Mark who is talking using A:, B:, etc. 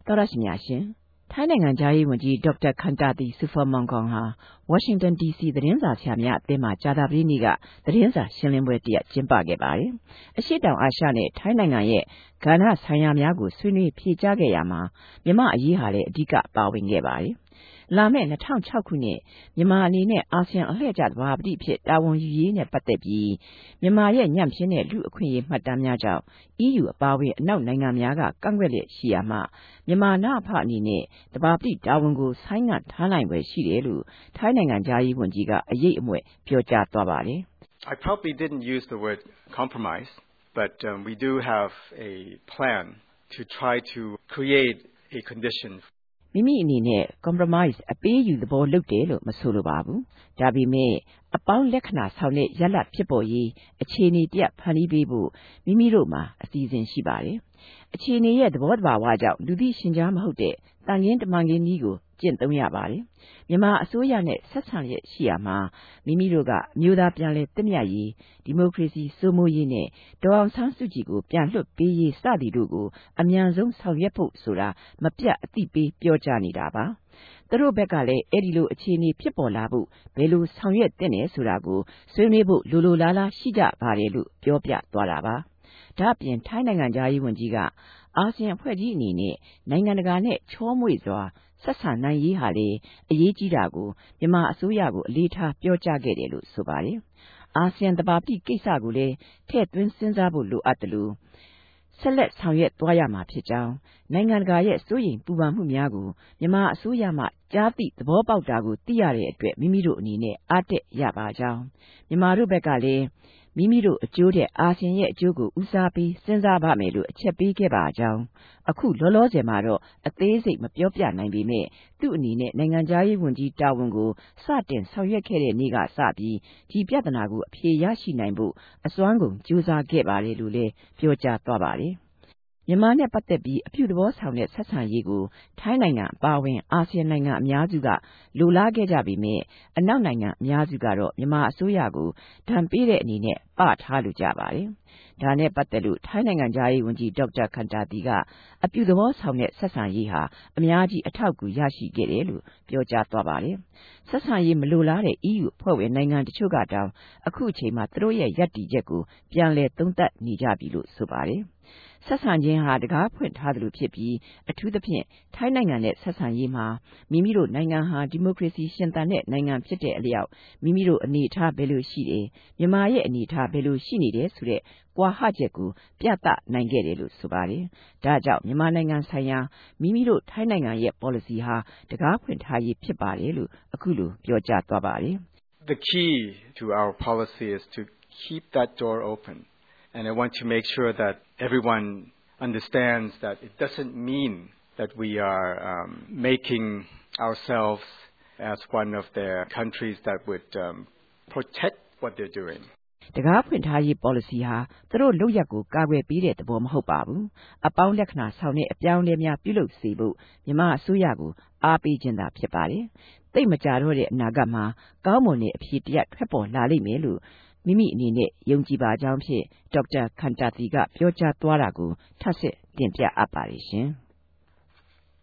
A: တော်ရရှိမြရှင်ထိုင်းနိုင်ငံသားရေးဝန်ကြီးဒေါက်တာခန်တာတီဆူဖာမွန်ကောင်ဟာဝါရှင်တန် DC သတင်းစာဆရာများအသင်းမှကြာသပတေးနေ့ကသတင်းစာရှင်းလင်းပွဲတစ်ရပ်ကျင်းပခဲ့ပါတယ်။အရှေ့တောင်အာရှနဲ့ထိုင်းနိုင်ငံရဲ့ကဏ္ဍဆိုင်ရာများကိုဆွေးနွေးဖြေကြားခဲ့ရမှာမြန်မာအရေးဟာလည်းအဓိကပါဝင်ခဲ့ပါတယ်။လာမယ့်2006ခုနှစ်မြန်မာအနေနဲ့အာဆီယံအလှည့်ကျသဘာပတိဖြစ်တာဝန်ယူရေးနဲ့ပတ်သက်ပြီးမြန်မာရဲ့ညံ့ဖျင်းတဲ့လူအခွင့်အရေးမှတ်တမ်းများကြောင့် EU အပါအဝင်အနောက်နိုင်ငံများကကန့်ကွက်လျက်ရှိရာမှာမြန်မာနအဖအနေနဲ့သဘာပတိတာဝန်ကိုဆိုင်းငံ့ထားနိုင်ပဲရှိတယ်လို့ထိုင်းနိုင်ငံသားရေးဝန်ကြီးကအရေးအမွဲ့ပြောကြားသွားပါတယ်။
B: I probably didn't use the word compromise, but we do have a plan to try to create a condition.
A: မိမိအနေနဲ့ compromise အပေးယူသဘောလုပ်တယ်လို့မဆိုလိုပါဘူး။ဒါပေမဲ့အပေါင်းလက္ခဏာဆောင်တဲ့ရလဒ်ဖြစ်ပေါ်ရေးအခြေအနေတရပ်ဖန်တီးပေးဖို့မိမိတို့မှာအစီအစဉ်ရှိပါတယ်။အခြေအနေရဲ့သဘောတဘာဝကြောင့်လူသိရှင်ကြားမဟုတ်တဲ့တန်ခင်းတမန်ခင်းနည်းကိုကျင့်သုံးရပါတယ်။မြန်မာအစိုးရနဲ့ဆက်ဆံရရှိရမှာမိမိတို့ကအမျိုးသားပြန်လည်သင့်မြတ်ရေးဒီမိုကရေစီစိုးမိုးရေးနဲ့ဒေါ်အောင်ဆန်းစုကြည်ကိုပြန်လွှတ်ပေးရေးစသည်တို့ကိုအမြန်ဆုံးဆောင်ရွက်ဖို့ဆိုတာမပြတ်အသိပေးပြောကြားနေတာပါ။သူတို့ဘက်ကလည်းအဲ့ဒီလိုအခြေအနေဖြစ်ပေါ်လာဖို့ဘယ်လိုဆောင်ရွက်သင့်တယ်ဆိုတာကိုဆွေးနွေးဖို့လိုလားလားရှိကြပါတယ်လို့ပြောပြသွားတာပါ။ဒါ့အပြင်ထိုင်းနိုင်ငံသားရေးဝန်ကြီးကအာဆီယံအဖွဲ့ကြီးအနေနဲ့နိုင်ငံတကာနဲ့ချောမွေ့စွာဆက်ဆံနိုင်ရေးဟာလေအရေးကြီးတာကိုမြန်မာအစိုးရကိုအလေးထားပြောကြားခဲ့တယ်လို့ဆိုပါတယ်။အာဆီယံသဘာပတိကိစ္စကိုလည်းထည့်သွင်းစဉ်းစားဖို့လိုအပ်တယ်လို့ဆက်လက်ဆောင်ရွက်သွားရမှာဖြစ်ကြောင်းနိုင်ငံတကာရဲ့စိုးရိမ်ပူပန်မှုများကိုမြန်မာအစိုးရမှကြားသိသဘောပေါက်တာကိုသိရတဲ့အတွက်မိမိတို့အနေနဲ့အားတက်ရပါကြောင်းမြန်မာတို့ဘက်ကလည်းမိမိတို့အကျိုးတဲ့အာဆီယံရဲ့အကျိုးကိုဦးစားပေးစဉ်းစားပါမယ်လို့အချက်ပေးခဲ့ပါကြောင်းအခုလောလောဆယ်မှာတော့အသေးစိတ်မပြောပြနိုင်ပေမဲ့သူ့အနေနဲ့နိုင်ငံသားရေးဝန်ကြီးတာဝန်ကိုစတင်ဆောင်ရွက်ခဲ့တဲ့နေ့ကစပြီးဒီပြဿနာကိုအဖြေရရှိနိုင်ဖို့အစွမ်းကုန်ကြိုးစားခဲ့ပါတယ်လို့လည်းပြောကြားသွားပါတယ်။မြန်မာနဲ့ပတ်သက်ပြီးအပြုသဘောဆောင်တဲ့ဆက်ဆံရေးကိုထိုင်းနိုင်ငံအပါအဝင်အာဆီယံနိုင်ငံအများစုကလိုလားခဲ့ကြပေမဲ့အနောက်နိုင်ငံအများစုကတော့မြန်မာအစိုးရကိုဒဏ်ပေးတဲ့အနေနဲ့ပထားလိုကြပါတယ်။ဒါနဲ့ပတ်သက်လို့ထိုင်းနိုင်ငံသားရေးဝန်ကြီးဒေါက်တာခန်တာတီကအပြုသဘောဆောင်တဲ့ဆက်ဆံရေးဟာအများကြီးအထောက်အကူရရှိခဲ့တယ်လို့ပြောကြားသွားပါတယ်။ဆက်ဆံရေးမလိုလားတဲ့ EU အဖွဲ့ဝင်နိုင်ငံတချို့ကတောင်အခုအချိန်မှာသူတို့ရဲ့ရပ်တည်ချက်ကိုပြန်လည်သုံးသပ်နေကြပြီလို့ဆိုပါတယ်။ဆက်ဆံခြင်းဟာတကားဖွင့်ထားသလိုဖြစ်ပြီးအထူးသဖြင့်ထိုင်းနိုင်ငံနဲ့ဆက်ဆံရေးမှာမိမိတို့နိုင်ငံဟာဒီမိုကရေစီရှင်သန်တဲ့နိုင်ငံဖြစ်တဲ့အလျောက်မိမိတို့အနေအထားဘယ်လိုရှိတယ်မြန်မာရဲ့အနေအထားဘယ်လိုရှိနေတယ်ဆိုတဲ့ကွာဟချက်ကိုပြသနိုင်ခဲ့တယ်လို့ဆိုပါတယ်။ဒါကြောင့်မြန်မာနိုင်ငံဆိုင်ရာမိမိတို့ထိုင်းနိုင်ငံရဲ့ policy ဟာတကားဖွင့်ထားရေးဖြစ်ပါတယ်လို့အခုလိုပြောကြားသွားပါတယ်။
B: The key to our policy is to keep that door open. And I want to make sure that everyone understands that it doesn't mean that we are making ourselves as one of the countries that would protect what they're doing.
A: တကားဖွင့်ထားရေး policy ဟာသူတို့လုပ်ရက်ကိုကာကွယ်ပေးတဲ့သဘောမဟုတ်ပါဘူး။အပေါင်းလက္ခဏာဆောင်တဲ့အပြောင်းအလဲများပြုလုပ်စေဖို့မြန်မာအစိုးရကိုအားပေးခြင်းသာဖြစ်ပါတယ်။သိပ်မကြတော့တဲ့အနာဂတ်မှာကောင်းမွန်တဲ့အဖြေတရပ်ထွက်ပေါ်လာလိမ့်မယ်လို့မိမိအနေနဲ့ယုံကြည်ပါကြောင်းဖြင့်ဒေါက်တာခန်တာတီကပြောကြားသွားတာကိုထပ်ဆင့်တင်ပြအပ်ပါတယ်ရှင်။